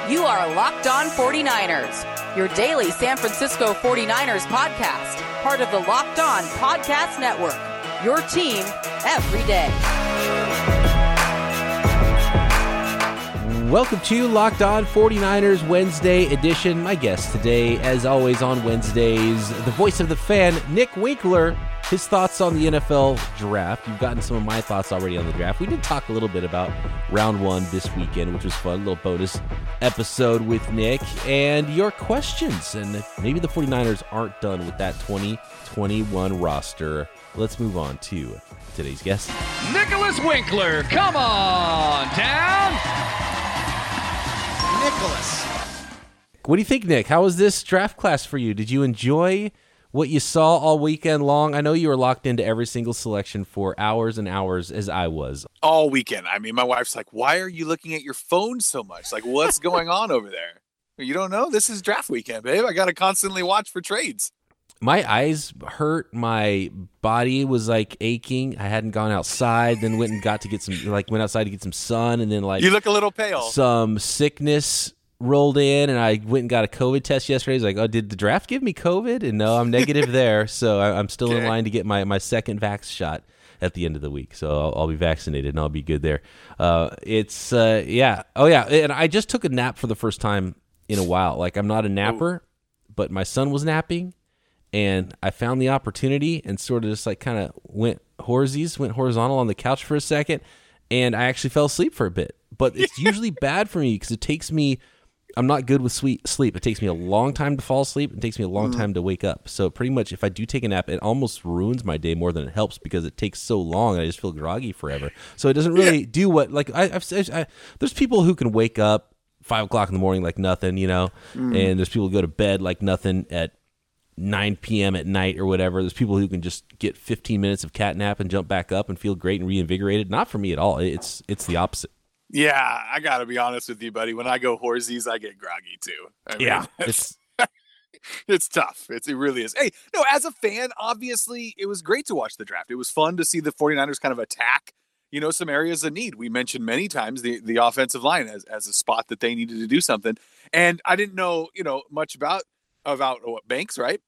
You are Locked On 49ers, your daily San Francisco 49ers podcast, part of the Locked On Podcast Network, your team every day. Welcome to Locked On 49ers Wednesday edition. My guest today, as always on Wednesdays, the voice of the fan, Nick Winkler. His thoughts on the NFL draft. You've gotten some of my thoughts already on the draft. We did talk a little bit about round one this weekend, which was fun. A little bonus episode with Nick. And your questions. And maybe the 49ers aren't done with that 2021 roster. Let's move on to today's guest. Nicholas Winkler, come on down. Nicholas. What do you think, Nick? How was this draft class for you? Did you enjoy what you saw all weekend long? I know you were locked into every single selection for hours and hours, as I was. All weekend. I mean, my wife's like, why are you looking at your phone so much? Like, what's going on over there? You don't know? This is draft weekend, babe. I got to constantly watch for trades. My eyes hurt. My body was like aching. I hadn't gone outside, then went outside to get some sun, and then You look a little pale. Some sickness rolled in, and I went and got a COVID test yesterday. I was like, oh, did the draft give me COVID? And no, I'm negative there. So I'm still in line to get my second vax shot at the end of the week. So I'll be vaccinated, and I'll be good there. Yeah. Oh, yeah. And I just took a nap for the first time in a while. Like, I'm not a napper, but my son was napping, and I found the opportunity and sort of just like kind of went horizontal on the couch for a second, and I actually fell asleep for a bit. But it's usually bad for me because I'm not good with sleep. It takes me a long time to fall asleep. It takes me a long time to wake up. So pretty much if I do take a nap, it almost ruins my day more than it helps because it takes so long and I just feel groggy forever. So it doesn't really do what, like, there's people who can wake up 5 o'clock in the morning like nothing, and there's people who go to bed like nothing at 9 p.m. at night or whatever. There's people who can just get 15 minutes of cat nap and jump back up and feel great and reinvigorated. Not for me at all. It's the opposite. Yeah, I got to be honest with you, buddy. When I go horsies, I get groggy too. It's tough. It really is. Hey, no, as a fan, obviously, it was great to watch the draft. It was fun to see the 49ers kind of attack, some areas of need. We mentioned many times the offensive line as a spot that they needed to do something. And I didn't know, much about what, Banks, right?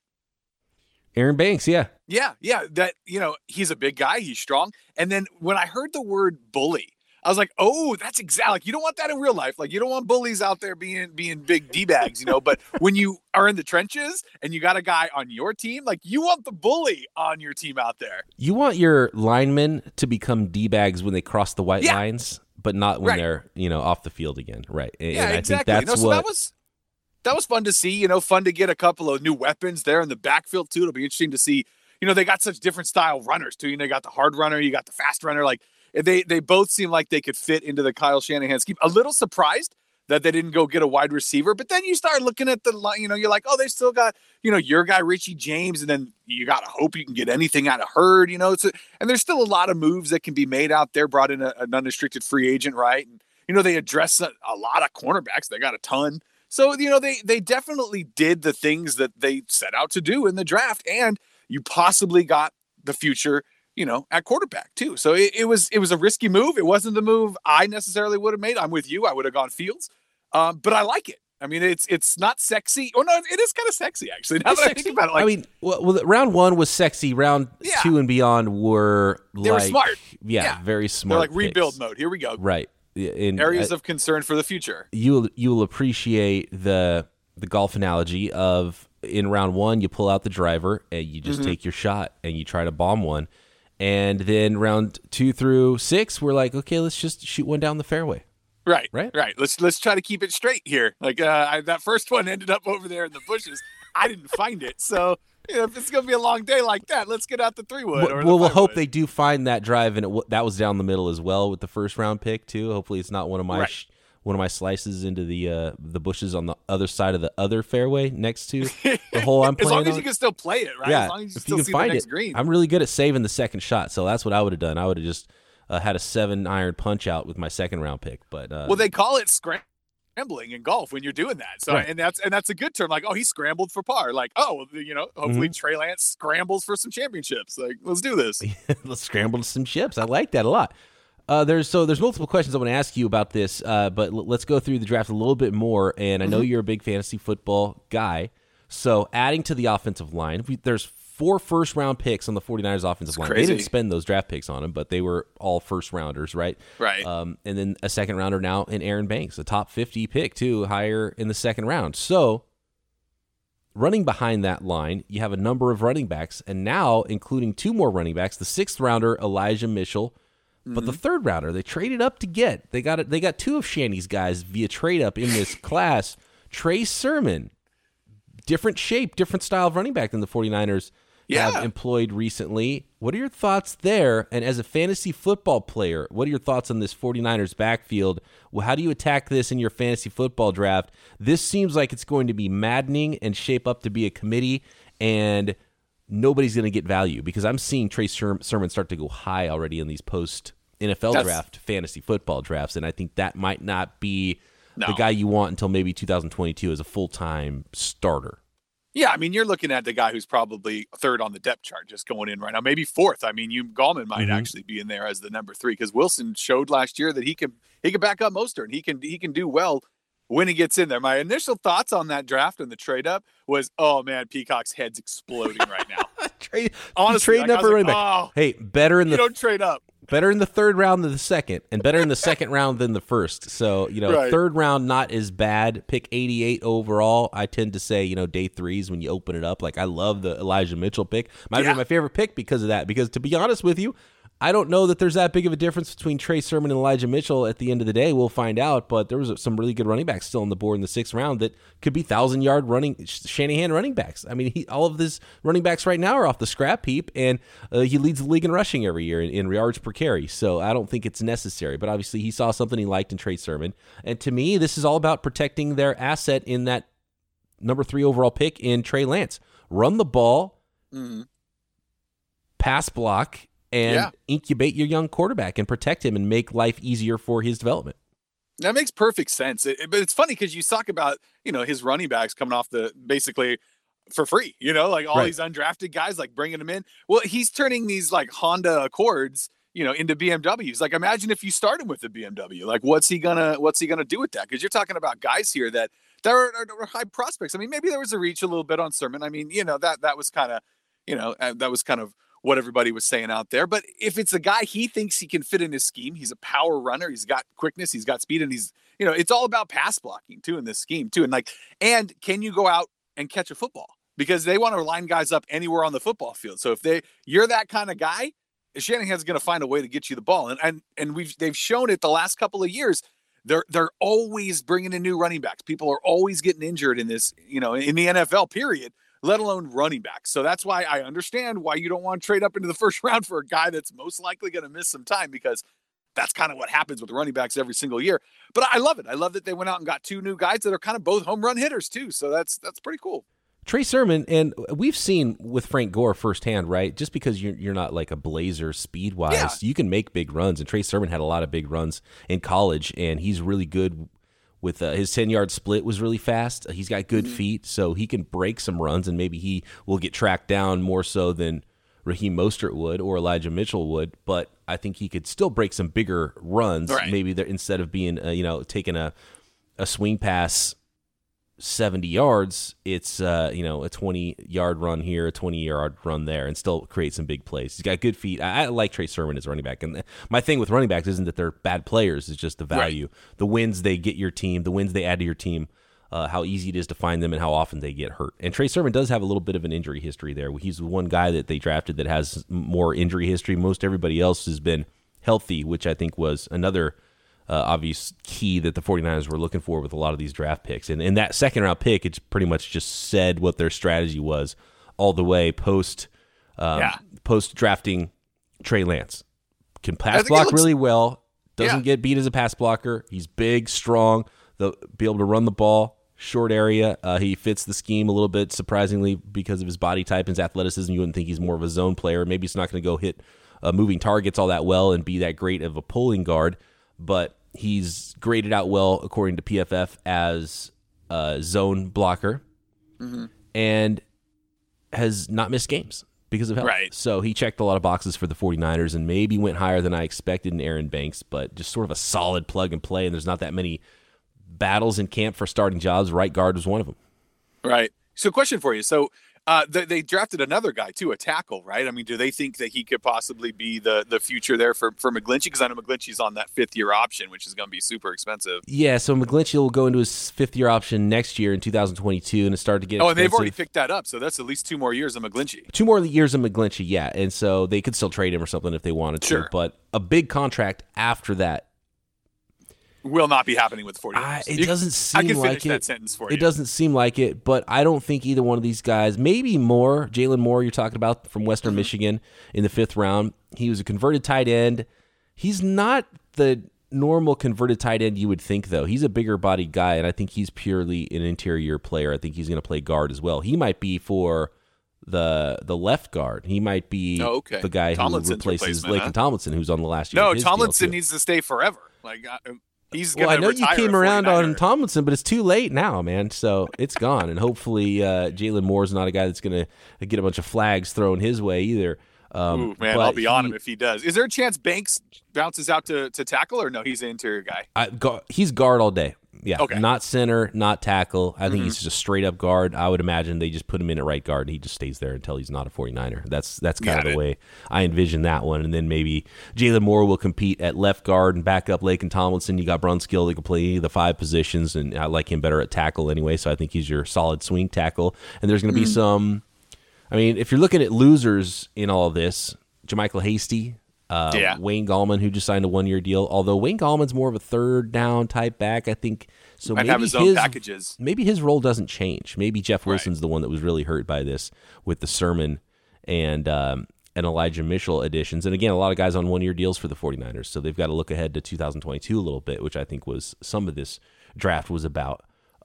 Aaron Banks, yeah. Yeah, that, he's a big guy. He's strong. And then when I heard the word bully, I was like, oh, that's exactly, like, you don't want that in real life. Like, you don't want bullies out there being big D-bags, but when you are in the trenches and you got a guy on your team, like, you want the bully on your team out there. You want your linemen to become D-bags when they cross the white lines, but not when they're, off the field again. Right. And exactly. I think that's that was fun to see, fun to get a couple of new weapons there in the backfield too. It'll be interesting to see, they got such different style runners too. You got the hard runner, you got the fast runner, like, They both seem like they could fit into the Kyle Shanahan scheme. A little surprised that they didn't go get a wide receiver, but then you start looking at the line, you're like, oh, they still got, your guy, Richie James, and then you got to hope you can get anything out of Hurd, and there's still a lot of moves that can be made out there, brought in an unrestricted free agent, right? And, they address a lot of cornerbacks. They got a ton. So, they definitely did the things that they set out to do in the draft, and you possibly got the future at quarterback too. So it was a risky move. It wasn't the move I necessarily would have made. I'm with you. I would have gone Fields. But I like it. I mean, it's not sexy. Oh no, it is kind of sexy actually. Now that I think about it, like, I mean, well, round one was sexy. Round two and beyond were smart. Yeah, very smart. They're like rebuild picks. Mode. Here we go. Right. In areas of concern for the future. You'll appreciate the golf analogy of in round one, you pull out the driver and you just take your shot and you try to bomb one. And then round 2 through 6, we're like, okay, let's just shoot one down the fairway. Right. Let's try to keep it straight here. Like that first one ended up over there in the bushes. I didn't find it, so if it's gonna be a long day like that, let's get out the 3-wood. Well, we'll hope they do find that drive, and that was down the middle as well with the first round pick too. Hopefully, it's not one of my slices into the bushes on the other side of the other fairway next to the hole I'm playing. As long as you can still play it, right? Yeah, as long as you if still you can see find the next it. green. I'm really good at saving the second shot, so that's what I would have done. I would have just had a 7-iron punch out with my second round pick. But well, they call it scrambling in golf when you're doing that. So and that's a good term. Like, oh, he scrambled for par. Like, oh, hopefully Trey Lance scrambles for some championships. Like, let's do this. Let's scramble to some chips. I like that a lot. There's multiple questions I want to ask you about this, but let's go through the draft a little bit more. And I know you're a big fantasy football guy. So adding to the offensive line, there's 4 first-round picks on the 49ers offensive line. Crazy. They didn't spend those draft picks on them, but they were all first-rounders, right? Right. And then a second-rounder now in Aaron Banks, a top 50 pick, too, higher in the second round. So running behind that line, you have a number of running backs, and now including 2 more running backs, the 6th-rounder, Elijah Mitchell, but the 3rd-rounder, they traded up to get. They got 2 of Shanny's guys via trade-up in this class. Trey Sermon, different shape, different style of running back than the 49ers have employed recently. What are your thoughts there? And as a fantasy football player, what are your thoughts on this 49ers backfield? Well, how do you attack this in your fantasy football draft? This seems like it's going to be maddening and shape up to be a committee, and nobody's going to get value because I'm seeing Trey Sermon start to go high already in these post-NFL draft fantasy football drafts, and I think that might not be the guy you want until maybe 2022 as a full-time starter. Yeah, I mean, you're looking at the guy who's probably 3rd on the depth chart just going in right now, maybe 4th. I mean, Gallman might actually be in there as the number 3 because Wilson showed last year that he can back up Mostert and he can do well when he gets in there. My initial thoughts on that draft and the trade up was, oh man, Peacock's head's exploding right now. Honestly, trading up for running back. Hey, better in the don't trade up. Better in the 3rd round than the 2nd, and better in the 2nd round than the 1st. So, 3rd round, not as bad. Pick 88 overall. I tend to say, day 3s when you open it up. Like, I love the Elijah Mitchell pick. Might be my favorite pick because of that. Because to be honest with you, I don't know that there's that big of a difference between Trey Sermon and Elijah Mitchell at the end of the day. We'll find out, but there was some really good running backs still on the board in the 6th round that could be 1,000-yard Shanahan running backs. I mean, all of his running backs right now are off the scrap heap, and he leads the league in rushing every year in yards per carry, so I don't think it's necessary. But obviously he saw something he liked in Trey Sermon, and to me, this is all about protecting their asset in that number 3 overall pick in Trey Lance. Run the ball, pass block, and incubate your young quarterback and protect him and make life easier for his development. That makes perfect sense. But it's funny because you talk about, his running backs coming off basically for free, like all these undrafted guys, like bringing them in. Well, he's turning these like Honda Accords, into BMWs. Like imagine if you start him with a BMW, like what's he gonna do with that? Because you're talking about guys here that are high prospects. I mean, maybe there was a reach a little bit on Sermon. I mean, that was kind of, what everybody was saying out there. But if it's a guy he thinks he can fit in his scheme, he's a power runner, he's got quickness, he's got speed, and he's, it's all about pass blocking too in this scheme too. And can you go out and catch a football? Because they want to line guys up anywhere on the football field. So if you're that kind of guy, Shanahan's going to find a way to get you the ball. And they've shown it the last couple of years. They're always bringing in new running backs. People are always getting injured in this, in the NFL period, let alone running backs. So that's why I understand why you don't want to trade up into the 1st round for a guy that's most likely going to miss some time, because that's kind of what happens with the running backs every single year. But I love it. I love that they went out and got 2 new guys that are kind of both home run hitters too. So that's pretty cool. Trey Sermon, and we've seen with Frank Gore firsthand, right? Just because you're not like a blazer speed-wise, you can make big runs. And Trey Sermon had a lot of big runs in college, and he's really good with his 10-yard split was really fast. He's got good feet, so he can break some runs, and maybe he will get tracked down more so than Raheem Mostert would or Elijah Mitchell would. But I think he could still break some bigger runs, maybe instead of being, taking a swing pass 70 yards, it's a 20-yard run here, a 20-yard run there, and still create some big plays. He's got good feet. I like Trey Sermon as running back, and my thing with running backs isn't that they're bad players; it's just the value, the wins they get your team, the wins they add to your team, how easy it is to find them, and how often they get hurt. And Trey Sermon does have a little bit of an injury history there. He's the one guy that they drafted that has more injury history. Most everybody else has been healthy, which I think was another obvious key that the 49ers were looking for with a lot of these draft picks. And in that 2nd round pick, it's pretty much just said what their strategy was all the way post drafting Trey Lance. Can pass block really well, doesn't get beat as a pass blocker. He's big, strong, they'll be able to run the ball, short area. He fits the scheme a little bit, surprisingly, because of his body type and his athleticism. You wouldn't think he's more of a zone player. Maybe he's not going to go hit moving targets all that well and be that great of a pulling guard, but he's graded out well according to PFF as a zone blocker and has not missed games. because of health. Right. So he checked a lot of boxes for the 49ers and maybe went higher than I expected in Aaron Banks, but just sort of a solid plug and play, and there's not that many battles in camp for starting jobs. Right guard was one of them. Right. So question for you. So they drafted another guy too, a tackle, right? I mean, do they think that he could possibly be the future there for McGlinchey? Because I know McGlinchey's on that 5th-year option, which is going to be super expensive. Yeah, so McGlinchey will go into his 5th-year option next year in 2022, and it started to get expensive. And they've already picked that up, so that's at least 2 more years of McGlinchey. 2 more years of McGlinchey, yeah, and so they could still trade him or something if they wanted to. Sure. But a big contract after that will not be happening with the 49ers. It doesn't seem I can like finish that sentence for you. It doesn't seem like it, but I don't think either one of these guys, maybe Moore, Jalen Moore, you're talking about from Western Michigan in the 5th round. He was a converted tight end. He's not the normal converted tight end you would think, though. He's a bigger bodied guy, and I think he's purely an interior player. I think he's going to play guard as well. He might be for the left guard. He might be the guy who replaces Laken Tomlinson, who's on the last year. No, Tomlinson needs to stay forever. Like, he's going to I know retire. You came around on Tomlinson, but it's too late now, man. So it's gone. And hopefully Jalen Moore's not a guy that's going to get a bunch of flags thrown his way either. Ooh, man, I'll be on him if he does. Is there a chance Banks bounces out to tackle, or no, he's an interior guy? He's guard all day. Yeah, okay. Not center, not tackle. I think he's just a straight-up guard. I would imagine they just put him in at right guard, and he just stays there until he's not a 49er. That's kind of the way I envision that one. And then maybe Jalen Moore will compete at left guard and back up Laken Tomlinson. You got Brunskill that can play any of the 5 positions, and I like him better at tackle anyway, so I think he's your solid swing tackle. And there's going to be some – I mean, if you're looking at losers in all of this, JaMychal Hasty – Wayne Gallman, who just signed a 1-year deal. Although Wayne Gallman's more of a third down type back, I think. So might maybe have his own packages. Maybe his role doesn't change. Maybe Jeff Wilson's the one that was really hurt by this with the Sermon and Elijah Mitchell additions. And again, a lot of guys on 1-year deals for the 49ers. So they've got to look ahead to 2022 a little bit, which I think was some of this draft was about.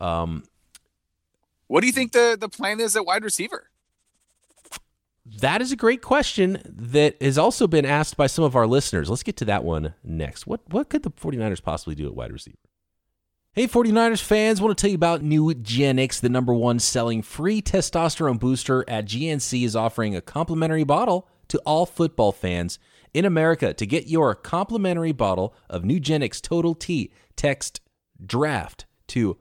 What do you think the plan is at wide receiver? That is a great question that has also been asked by some of our listeners. Let's get to that one next. What could the 49ers possibly do at wide receiver? Hey, 49ers fans, want to tell you about Nugenix, the #1 selling free testosterone booster at GNC is offering a complimentary bottle to all football fans in America. To get your complimentary bottle of Nugenix Total T, text DRAFT to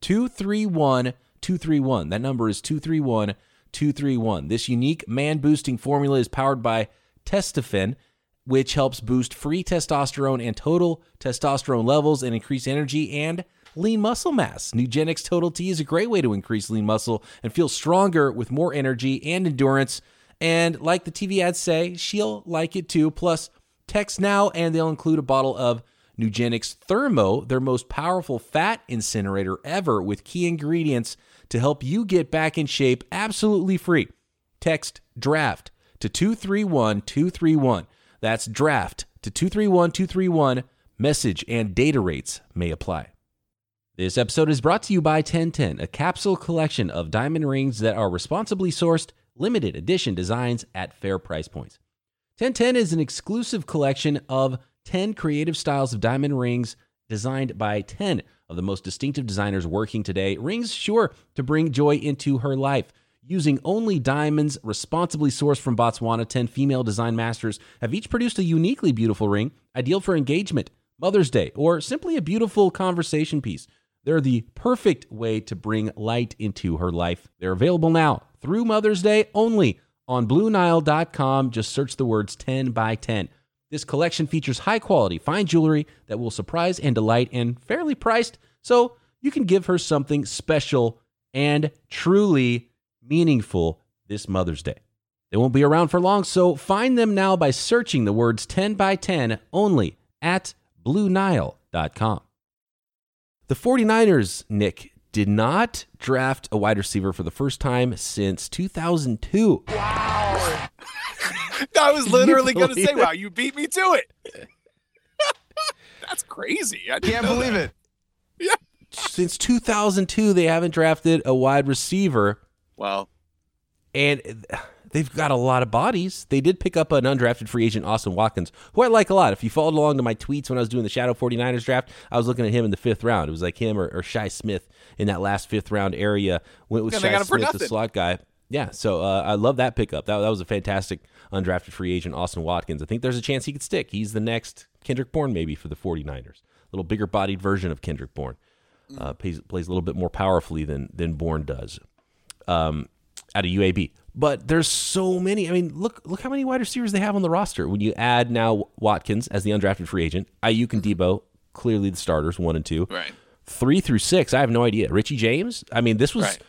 231231. That number is 231231. This unique man-boosting formula is powered by Testofen, which helps boost free testosterone and total testosterone levels and increase energy and lean muscle mass. Nugenix Total T is a great way to increase lean muscle and feel stronger with more energy and endurance. And like the TV ads say, she'll like it too. Plus, text now and they'll include a bottle of Nugenix Thermo, their most powerful fat incinerator ever, with key ingredients to help you get back in shape absolutely free. Text DRAFT to 231231. That's DRAFT to 231231. Message and data rates may apply. This episode is brought to you by 1010, a capsule collection of diamond rings that are responsibly sourced, limited edition designs at fair price points. 1010 is an exclusive collection of 10 creative styles of diamond rings designed by 10 of the most distinctive designers working today. Rings sure to bring joy into her life. Using only diamonds responsibly sourced from Botswana, 10 female design masters have each produced a uniquely beautiful ring, ideal for engagement, Mother's Day, or simply a beautiful conversation piece. They're the perfect way to bring light into her life. They're available now through Mother's Day only on BlueNile.com. Just search the words 10 by 10. This collection features high-quality, fine jewelry that will surprise and delight and fairly priced, so you can give her something special and truly meaningful this Mother's Day. They won't be around for long, so find them now by searching the words 10 by 10 only at BlueNile.com. The 49ers, Nick, did not draft a wide receiver for the first time since 2002. Wow. I was literally going to say, wow, you beat me to it. That's crazy. I can't believe it. Yeah. Since 2002, they haven't drafted a wide receiver. Wow. And they've got a lot of bodies. They did pick up an undrafted free agent, Austin Watkins, who I like a lot. If you followed along to my tweets when I was doing the Shadow 49ers draft, I was looking at him in the 5th round. It was like him or Shi Smith in that last 5th round area. When it was Shi Smith, the slot guy. Yeah, so I love that pickup. That was a fantastic undrafted free agent, Austin Watkins. I think there's a chance he could stick. He's the next Kendrick Bourne maybe for the 49ers. A little bigger-bodied version of Kendrick Bourne. Plays a little bit more powerfully than Bourne does out of UAB. But there's so many. I mean, look how many wide receivers they have on the roster. When you add now Watkins as the undrafted free agent, Ayuk and Debo, clearly the starters, 1 and 2. Right. 3 through 6, I have no idea. Richie James, I mean, this was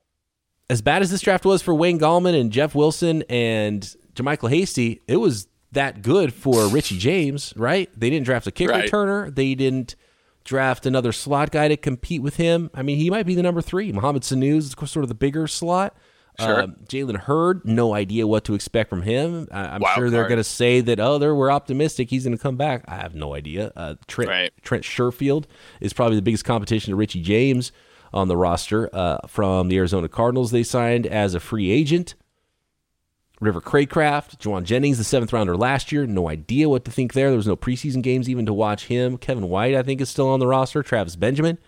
as bad as this draft was for Wayne Gallman and Jeff Wilson and JaMychal Hasty. It was that good for Richie James, right? They didn't draft a kick returner. They didn't draft another slot guy to compete with him. I mean, he might be the number 3. Mohamed Sanu is sort of the bigger slot. Sure. Jalen Hurd, no idea what to expect from him. I'm Wild sure they're card. going to say that, we're optimistic he's going to come back. I have no idea. Trent Sherfield is probably the biggest competition to Richie James on the roster from the Arizona Cardinals. They signed as a free agent. River Craycraft, Juwan Jennings, the 7th rounder last year. No idea what to think there. There was no preseason games even to watch him. Kevin White, I think, is still on the roster. Travis Benjamin.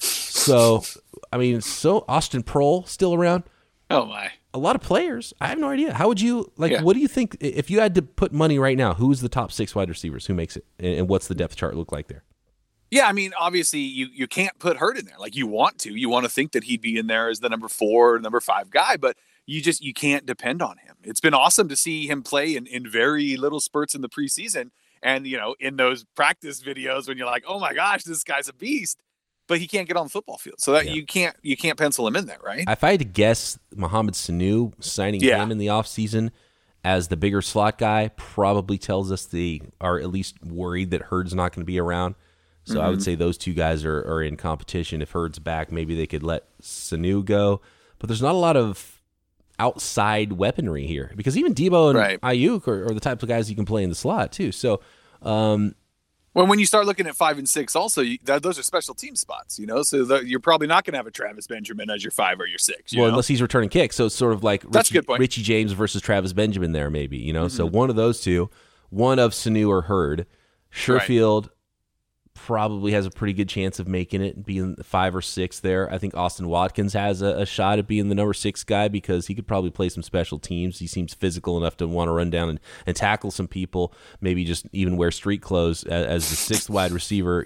So, I mean, Austin Prohl still around. Oh, my. A lot of players. I have no idea. How would you, what do you think, if you had to put money right now, who's the top 6 wide receivers? Who makes it? And what's the depth chart look like there? Yeah, I mean, obviously, you can't put Hurd in there. Like, you want to. You want to think that he'd be in there as the number 4, number 5 guy, but you can't depend on him. It's been awesome to see him play in very little spurts in the preseason. And, in those practice videos when you're like, oh, my gosh, this guy's a beast. But he can't get on the football field, so that you can't pencil him in there, right? If I had to guess, Mohamed Sanu signing him in the offseason as the bigger slot guy probably tells us they are at least worried that Hurd's not going to be around. So I would say those 2 guys are in competition. If Hurd's back, maybe they could let Sanu go. But there's not a lot of outside weaponry here because even Debo and Ayuk are the types of guys you can play in the slot too. So. Well, when you start looking at 5 and 6, also those are special team spots, So you're probably not going to have a Travis Benjamin as your 5 or your 6. Unless he's returning kicks, so it's sort of like that's a good point. Richie James versus Travis Benjamin there, maybe. So one of those 2, one of Sanu or Hurd. Sherfield probably has a pretty good chance of making it, being 5 or 6 there. I think Austin Watkins has a shot at being the number 6 guy because he could probably play some special teams. He seems physical enough to want to run down and tackle some people, maybe just even wear street clothes as the 6th wide receiver,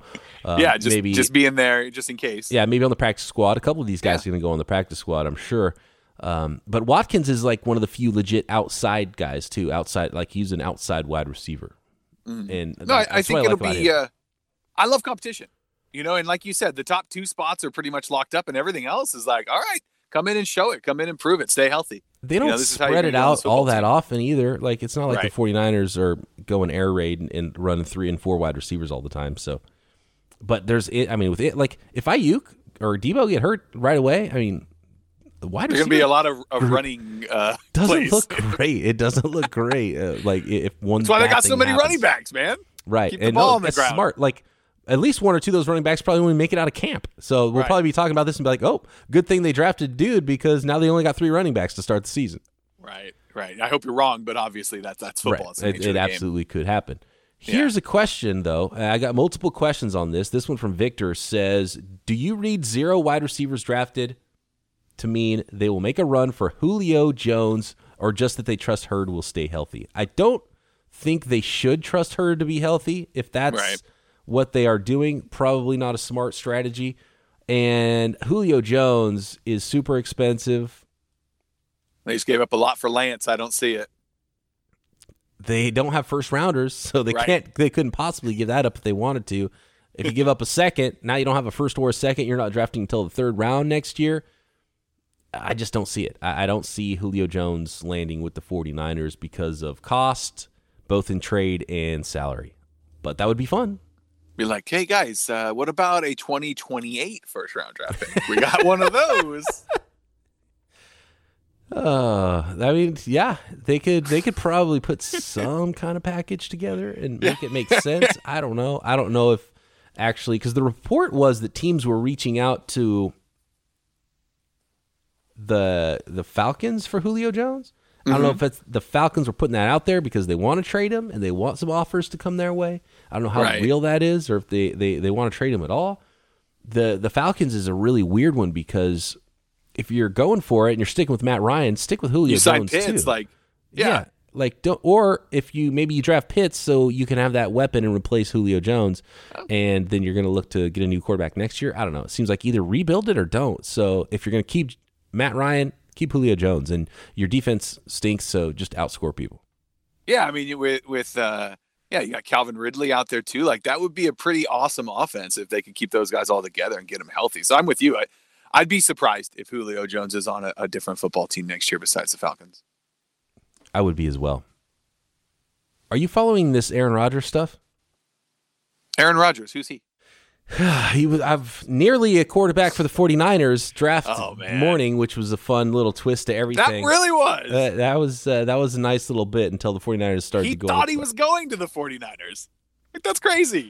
just being there just in case. Yeah, maybe on the practice squad. A couple of these guys are going to go on the practice squad, I'm sure. But Watkins is like one of the few legit outside guys, too. He's an outside wide receiver. And I think it'll be... I love competition, and like you said, the top 2 spots are pretty much locked up and everything else is like, all right, come in and show it. Come in and prove it. Stay healthy. They don't spread it out all that often either. Like, it's not like the 49ers are going air raid and running 3 and 4 wide receivers all the time. So, but if Ayuk or Debo get hurt right away, I mean, the wide receiver. There's going to be a lot of running doesn't look great. It doesn't look great. If one. That's why they got so many running backs, man. Right. Keep the ball on the ground. Smart. Like, at least 1 or 2 of those running backs probably only make it out of camp. So we'll probably be talking about this and be like, oh, good thing they drafted dude because now they only got 3 running backs to start the season. Right. I hope you're wrong, but obviously that's football. Right. It absolutely could happen. Here's a question, though. I got multiple questions on this. This one from Victor says, do you read 0 wide receivers drafted to mean they will make a run for Julio Jones or just that they trust Hurd will stay healthy? I don't think they should trust Hurd to be healthy. If that's what they are doing, probably not a smart strategy. And Julio Jones is super expensive. They just gave up a lot for Lance. I don't see it. They don't have first rounders, so they couldn't possibly give that up if they wanted to. If you give up a second, now you don't have a first or a second. You're not drafting until the 3rd round next year. I just don't see it. I don't see Julio Jones landing with the 49ers because of cost, both in trade and salary. But that would be fun. Be like, hey, guys, what about a 2028 first-round draft pick? We got one of those. I mean, yeah, they could probably put some kind of package together and make it make sense. I don't know. I don't know if actually, because the report was that teams were reaching out to the Falcons for Julio Jones. I don't know if it's the Falcons were putting that out there because they want to trade him and they want some offers to come their way. I don't know how real that is or if they want to trade him at all. The Falcons is a really weird one because if you're going for it and you're sticking with Matt Ryan, stick with Julio You sign Jones Pitts, too. Yeah. Like don't, or if you draft Pitts so you can have that weapon and replace Julio Jones, and then you're going to look to get a new quarterback next year. I don't know. It seems like either rebuild it or don't. So if you're going to keep Matt Ryan, keep Julio Jones, and your defense stinks, so just outscore people. Yeah, I mean, with you got Calvin Ridley out there too. Like that would be a pretty awesome offense if they could keep those guys all together and get them healthy. So I'm with you. I'd be surprised if Julio Jones is on a different football team next year besides the Falcons. I would be as well. Are you following this Aaron Rodgers stuff? Aaron Rodgers, who's he? I've nearly a quarterback for the 49ers draft man. morning, which was a fun little twist to everything. That really was. That was a nice little bit until the 49ers started to go. He thought he was going to the 49ers. Like, that's crazy.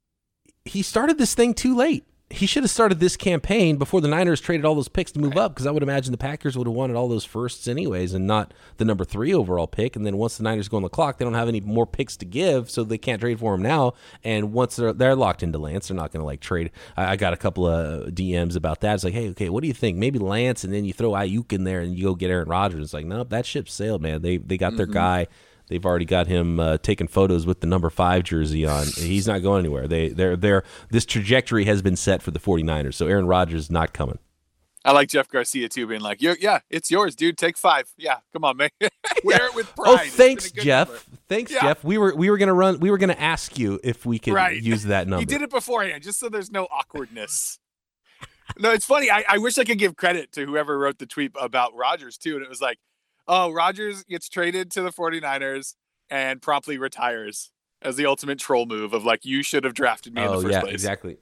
He started this thing too late. He should have started this campaign before the Niners traded all those picks to move up, because I would imagine the Packers would have wanted all those firsts anyways and not the number 3 overall pick. And then once the Niners go on the clock, they don't have any more picks to give, so they can't trade for him now. And once they're locked into Lance, they're not going to like trade. I got a couple of DMs about that. It's like, hey, okay, what do you think? Maybe Lance, and then you throw Ayuk in there and you go get Aaron Rodgers. It's like, nope, that ship sailed, man. They got their guy. They've already got him taking photos with the number 5 jersey on. He's not going anywhere. This trajectory has been set for the 49ers, so Aaron Rodgers is not coming. I like Jeff Garcia, too, being like, yeah, it's yours, dude. Take 5. Yeah, come on, man. Wear it with pride. Oh, thanks, Jeff. Number. Thanks, Jeff. We were gonna ask you if we could use that number. He did it beforehand, just so there's no awkwardness. No, it's funny. I wish I could give credit to whoever wrote the tweet about Rodgers, too, and it was like, oh, Rodgers gets traded to the 49ers and promptly retires as the ultimate troll move of like, you should have drafted me in the first place. Exactly.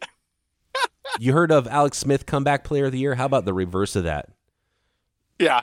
You heard of Alex Smith comeback player of the year? How about the reverse of that? Yeah.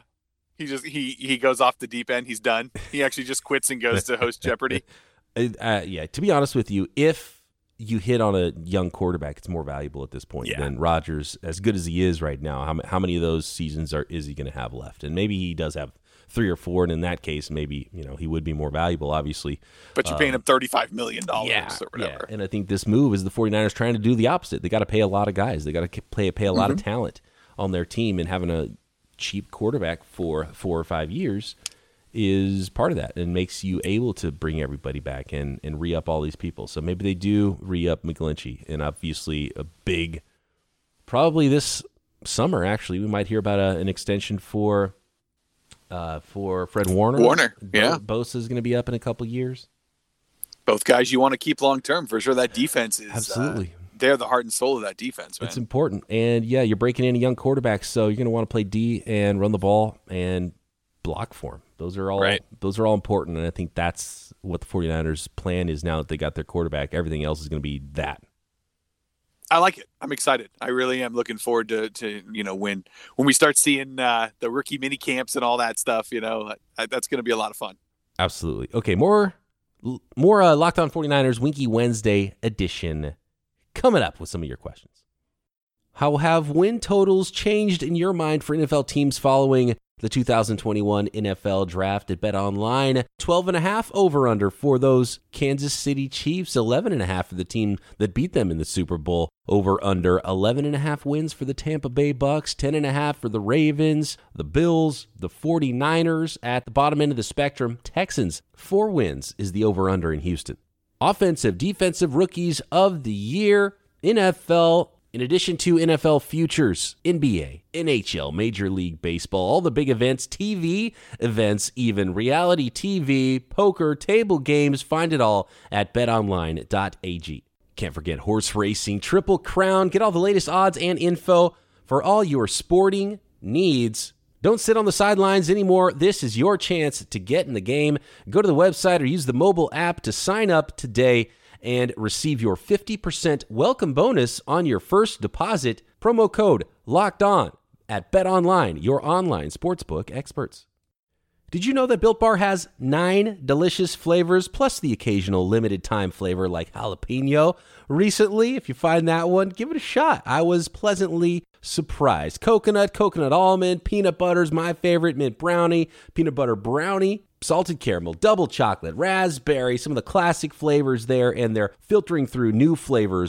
He goes off the deep end. He's done. He actually just quits and goes to host Jeopardy. Yeah, to be honest with you, if you hit on a young quarterback, it's more valuable at this point than Rodgers, as good as he is right now. How many of those seasons is he going to have left? And maybe he does have 3 or 4, and in that case, maybe he would be more valuable, obviously. But you're paying him $35 million or whatever. Yeah, and I think this move is the 49ers trying to do the opposite. They got to pay a lot of guys. They got to pay a lot of talent on their team, and having a cheap quarterback for 4 or 5 years is part of that, and makes you able to bring everybody back and re-up all these people. So maybe they do re-up McGlinchey, and obviously probably this summer, actually, we might hear about an extension for Fred Warner. Bosa is going to be up in a couple years. Both guys you want to keep long term for sure. That defense is absolutely they're the heart and soul of that defense, man. It's important, and you're breaking in a young quarterback, so you're going to want to play D and run the ball and block for him. Those are all important, and I think that's what the 49ers plan is now that they got their quarterback. Everything else is going to be that. I like it. I'm excited. I really am looking forward to when we start seeing the rookie mini camps and all that stuff. That's going to be a lot of fun. Absolutely. Okay, more Locked On 49ers Winky Wednesday edition coming up with some of your questions. How have win totals changed in your mind for NFL teams following the 2021 NFL Draft at BetOnline? 12.5 over-under for those Kansas City Chiefs, 11.5 for the team that beat them in the Super Bowl. Over-under 11.5 wins for the Tampa Bay Bucks, 10.5 for the Ravens, the Bills, the 49ers. At the bottom end of the spectrum, Texans, 4 wins is the over-under in Houston. Offensive, defensive rookies of the year, NFL. In addition to NFL futures, NBA, NHL, Major League Baseball, all the big events, TV events, even reality TV, poker, table games, find it all at betonline.ag. Can't forget horse racing, Triple Crown. Get all the latest odds and info for all your sporting needs. Don't sit on the sidelines anymore. This is your chance to get in the game. Go to the website or use the mobile app to sign up today and receive your 50% welcome bonus on your first deposit. Promo code Locked On at BetOnline, your online sportsbook experts. Did you know that Built Bar has 9 delicious flavors, plus the occasional limited time flavor like jalapeno? Recently, if you find that one, give it a shot. I was pleasantly surprised. Coconut almond, peanut butter's my favorite, mint brownie, peanut butter brownie, salted caramel, double chocolate, raspberry, some of the classic flavors there, and they're filtering through new flavors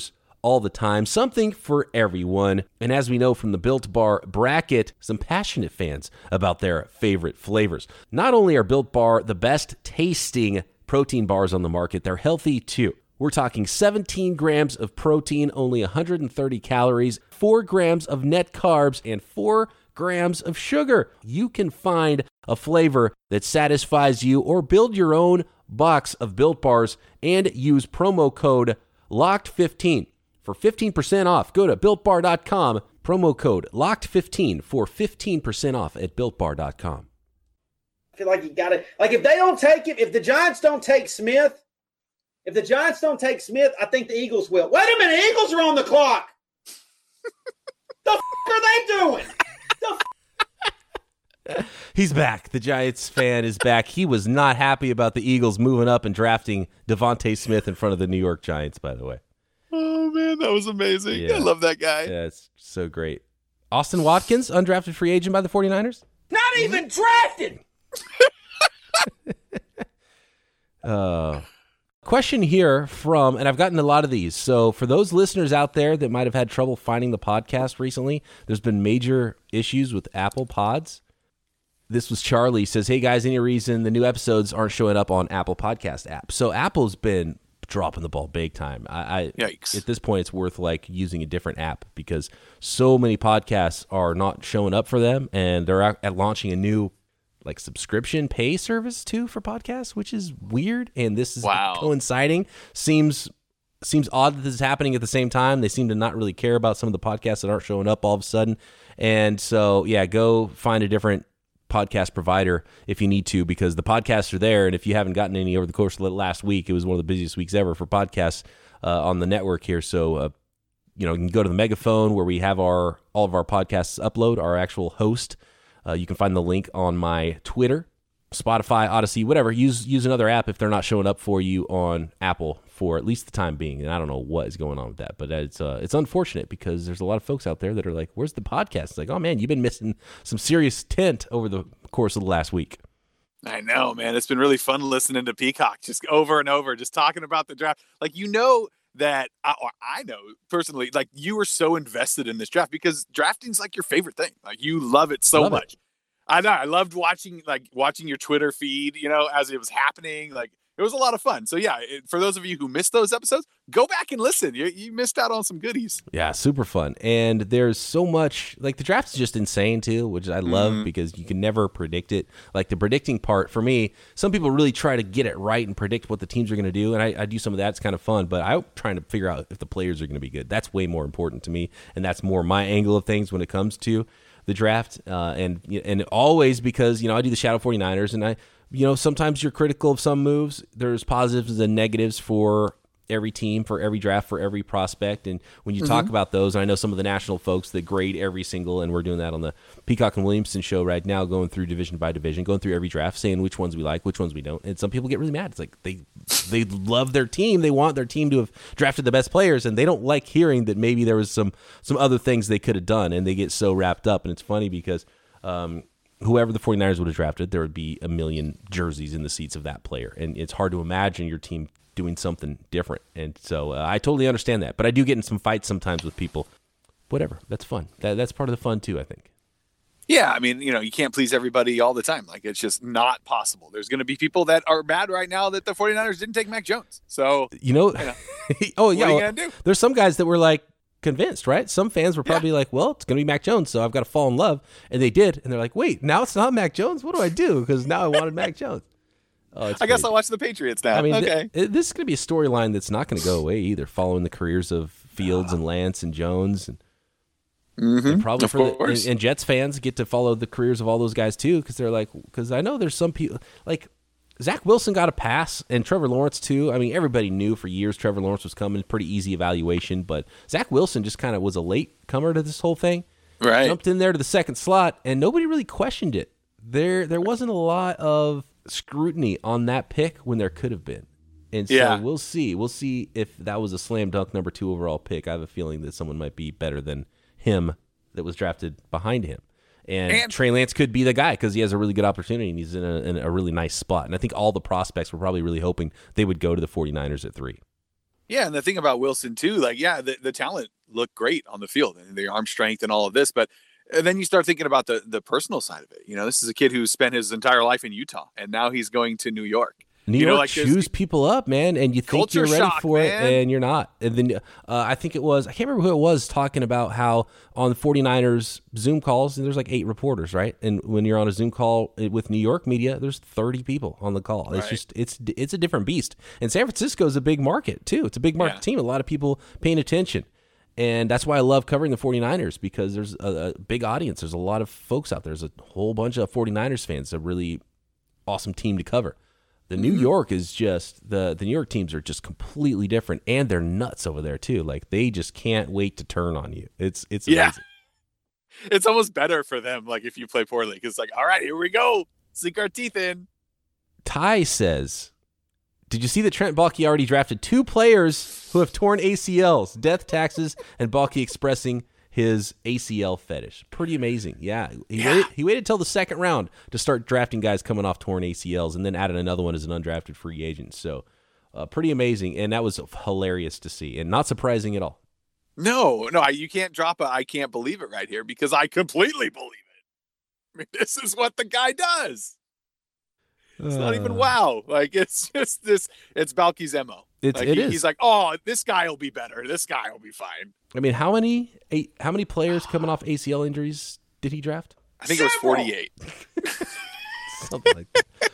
all the time, something for everyone. And as we know from the Built Bar bracket, some passionate fans about their favorite flavors. Not only are Built Bar the best tasting protein bars on the market, they're healthy too. We're talking 17 grams of protein, only 130 calories, 4 grams of net carbs, and 4 grams of sugar. You can find a flavor that satisfies you or build your own box of Built Bars and use promo code LOCKED15 for 15% off. Go to BuiltBar.com, promo code LOCKED15 for 15% off at BuiltBar.com. I feel like you got to, like, if they don't take him, if the Giants don't take Smith, I think the Eagles will. Wait a minute, Eagles are on the clock. The are they doing? He's back. The Giants fan is back. He was not happy about the Eagles moving up and drafting Devontae Smith in front of the New York Giants, by the way. Oh, man, that was amazing. Yeah. I love that guy. Yeah, it's so great. Austin Watkins, undrafted free agent by the 49ers? Not even drafted. Question here from, and I've gotten a lot of these, so for those listeners out there that might have had trouble finding the podcast recently, there's been major issues with Apple Pods. This was Charlie. Says, hey guys, any reason the new episodes aren't showing up on Apple Podcast app? So Apple's been dropping the ball big time. Yikes. At this point, it's worth like using a different app because so many podcasts are not showing up for them, and they're at launching a new like subscription pay service too for podcasts, which is weird. And this is coinciding. Seems odd that this is happening at the same time. They seem to not really care about some of the podcasts that aren't showing up all of a sudden. And so, yeah, go find a different podcast provider if you need to, because the podcasts are there. And if you haven't gotten any over the course of the last week, it was one of the busiest weeks ever for podcasts on the network here. So, you can go to the Megaphone where we have all of our podcasts upload, our actual host. You can find the link on my Twitter, Spotify, Odyssey, whatever. Use another app if they're not showing up for you on Apple for at least the time being. And I don't know what is going on with that, but it's unfortunate because there's a lot of folks out there that are like, where's the podcast? It's like, oh man, you've been missing some serious tent over the course of the last week. I know, man. It's been really fun listening to Peacock just over and over, just talking about the draft. Like, that I know personally, like, you were so invested in this draft because drafting's like your favorite thing. Like, you love it so much. I know. I loved watching your Twitter feed, as it was happening. Like, it was a lot of fun. So yeah, for those of you who missed those episodes, go back and listen. You missed out on some goodies. Yeah, super fun. And there's so much, like, the draft is just insane too, which I love because you can never predict it. Like, the predicting part for me, some people really try to get it right and predict what the teams are going to do. And I do some of that. It's kind of fun, but I'm trying to figure out if the players are going to be good. That's way more important to me. And that's more my angle of things when it comes to the draft. And always because, I do the Shadow 49ers and sometimes you're critical of some moves. There's positives and negatives for every team, for every draft, for every prospect. And when you talk about those, and I know some of the national folks that grade every single, and we're doing that on the Peacock and Williamson show right now, going through division by division, going through every draft, saying which ones we like, which ones we don't. And some people get really mad. It's like they love their team. They want their team to have drafted the best players, and they don't like hearing that maybe there was some other things they could have done, and they get so wrapped up. And it's funny because whoever the 49ers would have drafted, there would be a million jerseys in the seats of that player. And it's hard to imagine your team doing something different. And so I totally understand that. But I do get in some fights sometimes with people. Whatever. That's fun. That's part of the fun too, I think. Yeah, I mean, you can't please everybody all the time. Like, it's just not possible. There's going to be people that are mad right now that the 49ers didn't take Mac Jones. So, oh, yeah. What are you going to do? There's some guys that were like, convinced, right? Some fans were probably like, well, it's going to be Mac Jones, so I've got to fall in love. And they did. And they're like, wait, now it's not Mac Jones? What do I do? Because now I wanted Mac Jones. Oh, I guess I'll watch the Patriots now. I mean, okay. This is going to be a storyline that's not going to go away either, following the careers of Fields and Lance and Jones. And probably and Jets fans get to follow the careers of all those guys too, because they're like, because I know there's some people, like, Zach Wilson got a pass, and Trevor Lawrence too. I mean, everybody knew for years Trevor Lawrence was coming, pretty easy evaluation, but Zach Wilson just kind of was a late comer to this whole thing. Right. Jumped in there to the second slot, and nobody really questioned it. There wasn't a lot of scrutiny on that pick when there could have been. And so we'll see. We'll see if that was a slam dunk number 2 overall pick. I have a feeling that someone might be better than him that was drafted behind him. And Trey Lance could be the guy because he has a really good opportunity and he's in a really nice spot. And I think all the prospects were probably really hoping they would go to the 49ers at 3. Yeah, and the thing about Wilson too, like, yeah, the talent looked great on the field and the arm strength and all of this, but then you start thinking about the personal side of it. You know, this is a kid who spent his entire life in Utah, and now he's going to New York. New York chews people up, man, and you think you're ready for it, and you're not. And then I think I can't remember who it was talking about how on the 49ers Zoom calls, and there's like 8 reporters, right? And when you're on a Zoom call with New York media, there's 30 people on the call. Right. It's just it's a different beast. And San Francisco is a big market too. It's a big market team. A lot of people paying attention. And that's why I love covering the 49ers, because there's a big audience. There's a lot of folks out there. There's a whole bunch of 49ers fans. It's a really awesome team to cover. The New York is just the New York teams are just completely different, and they're nuts over there too. Like, they just can't wait to turn on you. It's amazing. It's almost better for them. Like, if you play poorly, because like, all right, here we go, sink our teeth in. Ty says, did you see that Trent Baalke already drafted 2 players who have torn ACLs? Death, taxes, and Baalke expressing his ACL fetish. Pretty amazing. Yeah. He waited till the second round to start drafting guys coming off torn ACLs, and then added another one as an undrafted free agent. So pretty amazing. And that was hilarious to see, and not surprising at all. No, you can't drop I can't believe it right here, because I completely believe it. I mean, this is what the guy does. It's not even wow. Like, it's just this. It's Baalke's MO. He's like, oh, this guy will be better. This guy will be fine. I mean, how many players coming off ACL injuries did he draft? I think it was 48. Something like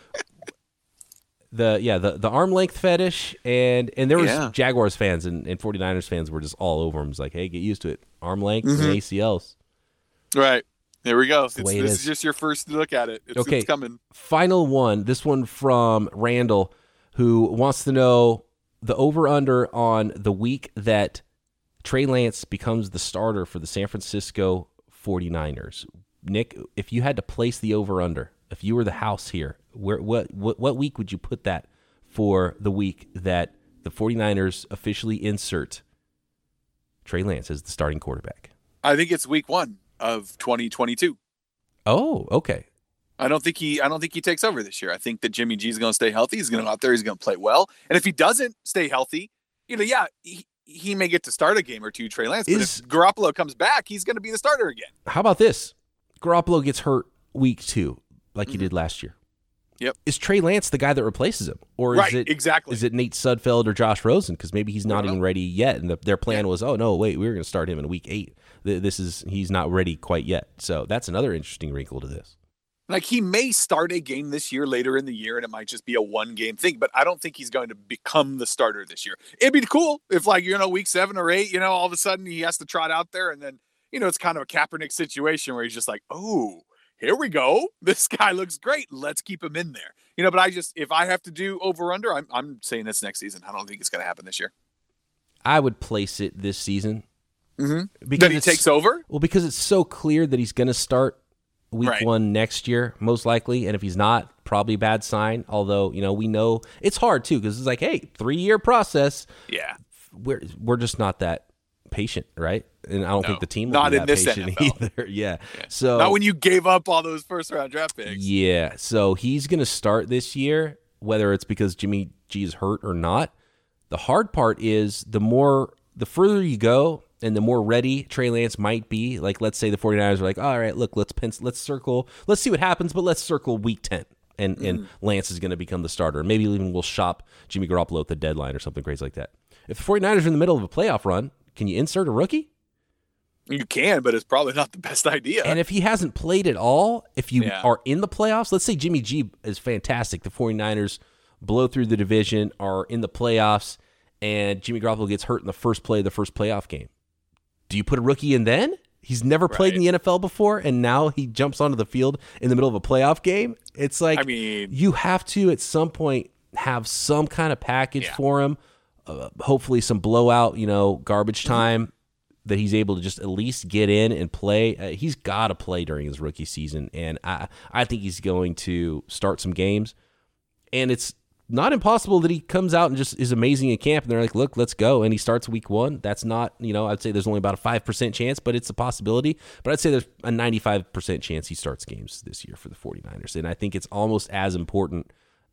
that. The arm length fetish, and there was Jaguars fans and 49ers fans were just all over him. It's like, hey, get used to it. Arm length and ACLs. Right. There we go. This is just your first look at it. It's coming. Final one. This one from Randall, who wants to know the over-under on the week that Trey Lance becomes the starter for the San Francisco 49ers. Nick, if you had to place the over-under, if you were the house here, what week would you put that for the week that the 49ers officially insert Trey Lance as the starting quarterback? I think it's week 1 of 2022. Oh, okay. I don't think he takes over this year. I think that Jimmy G is going to stay healthy. He's going to go out there. He's going to play well. And if he doesn't stay healthy, he may get to start a game or two, Trey Lance. But if Garoppolo comes back, he's going to be the starter again. How about this? Garoppolo gets hurt week 2, like he did last year. Yep. Is Trey Lance the guy that replaces him? Or is it Nate Sudfeld or Josh Rosen? Because maybe he's not even ready yet. And their plan was, oh, no, wait, we were going to start him in week 8. He's not ready quite yet. So that's another interesting wrinkle to this. Like, he may start a game this year later in the year, and it might just be a 1-game thing, but I don't think he's going to become the starter this year. It'd be cool if, like, week 7 or 8, all of a sudden he has to trot out there, and then, it's kind of a Kaepernick situation where he's just like, oh, here we go. This guy looks great. Let's keep him in there. But if I have to do over-under, I'm saying this next season. I don't think it's going to happen this year. I would place it this season. Mm-hmm. Because he takes over? Well, because it's so clear that he's going to start week 1 next year, most likely. And if he's not, probably a bad sign. Although, we know it's hard too, because it's like, hey, 3-year process. Yeah. We're just not that patient, right? And I don't think the team will not be in that this patient NFL. either. Yeah. So not when you gave up all those first-round draft picks. Yeah. So he's going to start this year, whether it's because Jimmy G is hurt or not. The hard part is the further you go, and the more ready Trey Lance might be. Like, let's say the 49ers are like, all right, look, let's circle. Let's see what happens, but let's circle week 10. And Lance is going to become the starter. Maybe even we'll shop Jimmy Garoppolo at the deadline or something crazy like that. If the 49ers are in the middle of a playoff run, can you insert a rookie? You can, but it's probably not the best idea. And if he hasn't played at all, if you are in the playoffs, let's say Jimmy G is fantastic. The 49ers blow through the division, are in the playoffs, and Jimmy Garoppolo gets hurt in the first play of the first playoff game. Do you put a rookie in then? He's never played in the NFL before, and now he jumps onto the field in the middle of a playoff game. It's like, you have to, at some point, have some kind of package for him, hopefully some blowout, garbage time that he's able to just at least get in and play. He's got to play during his rookie season, and I think he's going to start some games. And it's not impossible that he comes out and just is amazing in camp, and they're like, look, let's go, and he starts week 1. That's not, I'd say there's only about a 5% chance, but it's a possibility. But I'd say there's a 95% chance he starts games this year for the 49ers, and I think it's almost as important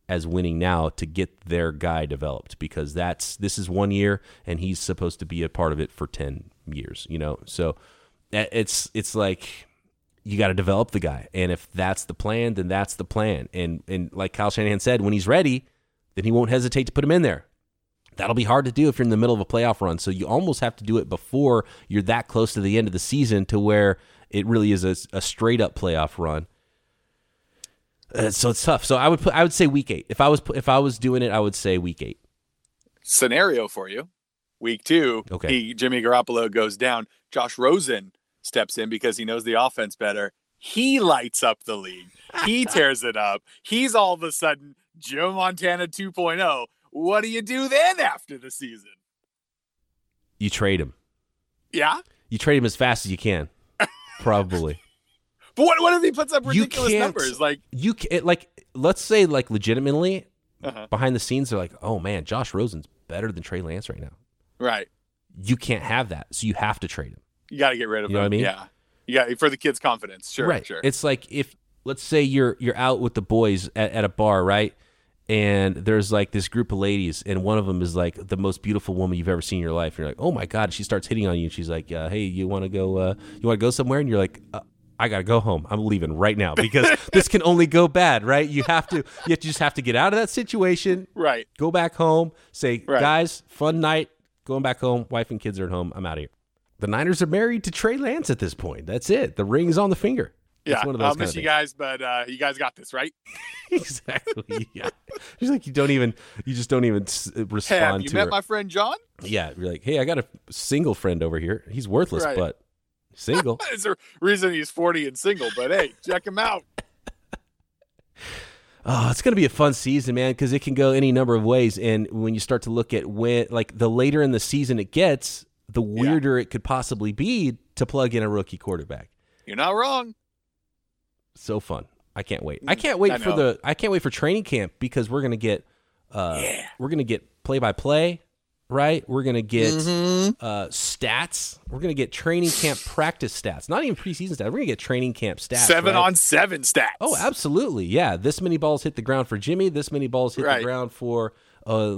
as winning now to get their guy developed, because this is 1 year and he's supposed to be a part of it for 10 years, So it's like you got to develop the guy. And if that's the plan, then that's the plan. And like Kyle Shanahan said, when he's ready, then he won't hesitate to put him in there. That'll be hard to do if you're in the middle of a playoff run. So you almost have to do it before you're that close to the end of the season to where it really is a straight up playoff run. So it's tough. So I would say week 8. If I was doing it, I would say week 8. Scenario for you. Week 2, okay. Jimmy Garoppolo goes down. Josh Rosen steps in because he knows the offense better. He lights up the league. He tears it up. He's all of a sudden Joe Montana 2.0. What do you do then after the season? You trade him. Yeah? You trade him as fast as you can. Probably. But what if he puts up ridiculous numbers? Let's say legitimately behind the scenes, they're like, oh man, Josh Rosen's better than Trey Lance right now. Right. You can't have that, so you have to trade him. You got to get rid of him. You know what I mean? Yeah. Yeah, for the kid's confidence. Sure, right. Sure. It's like if, let's say you're out with the boys at a bar, right? And there's like this group of ladies, and one of them is like the most beautiful woman you've ever seen in your life. And you're like, oh my God. She starts hitting on you. And she's like, hey, you want to go somewhere? And you're like, I got to go home. I'm leaving right now because this can only go bad, right? You just have to get out of that situation. Right. Go back home. Say, right. Guys, fun night. Going back home. Wife and kids are at home. I'm out of here. The Niners are married to Trey Lance at this point. That's it. The ring's on the finger. Yeah, I'll miss you guys, but you guys got this, right? Exactly. Yeah. She's like, you just don't even respond hey, have you to met her. My friend John? Yeah, you're like, hey, I got a single friend over here. He's worthless, right. but single. There's a reason he's 40 and single, but hey, check him out. Oh, it's going to be a fun season, man, because it can go any number of ways. And when you start to look at the later in the season it gets, the weirder it could possibly be to plug in a rookie quarterback. You're not wrong. So fun. I can't wait. I can't wait for training camp because we're going to get play-by-play, right? We're going to get stats. We're going to get training camp practice stats. Not even preseason stats. We're going to get training camp stats. 7-on-7 stats. Oh, absolutely. Yeah. This many balls hit the ground for Jimmy. This many balls hit the ground for a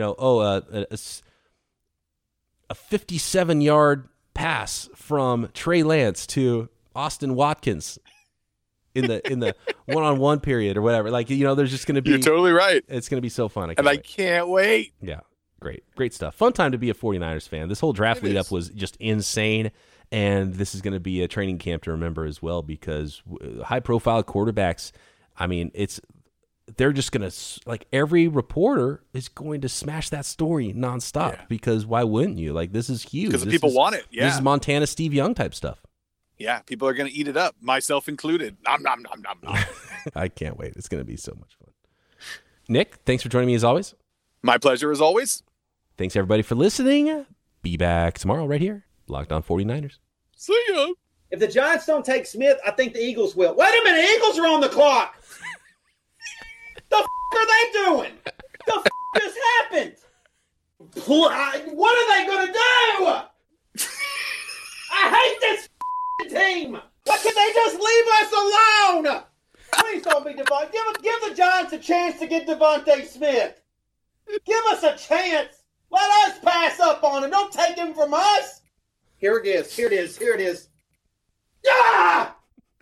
57-yard pass from Trey Lance to Austin Watkins in the one-on-one period or whatever. There's just going to be. You're totally right. It's going to be so fun. I can't wait. Yeah, great stuff. Fun time to be a 49ers fan. This whole draft lead up was just insane, and this is going to be a training camp to remember as well because high-profile quarterbacks. I mean, they're just going to every reporter is going to smash that story nonstop because why wouldn't you? This is huge. Because people want it. Yeah, this is Montana Steve Young type stuff. Yeah, people are going to eat it up, myself included. Nom, nom, nom, nom, nom. I can't wait. It's going to be so much fun. Nick, thanks for joining me as always. My pleasure as always. Thanks, everybody, for listening. Be back tomorrow right here. Locked On 49ers. See ya. If the Giants don't take Smith, I think the Eagles will. Wait a minute. Eagles are on the clock. The f*** are they doing? The f*** just happened? What are they going to do? I hate this team. Why can't they just leave us alone? Please don't be Devontae. Give the Giants a chance to get Devontae Smith. Give us a chance. Let us pass up on him. Don't take him from us. Here it is. Here it is. Here it is. Ah!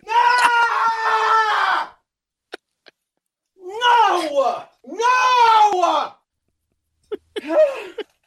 Ah! No! No!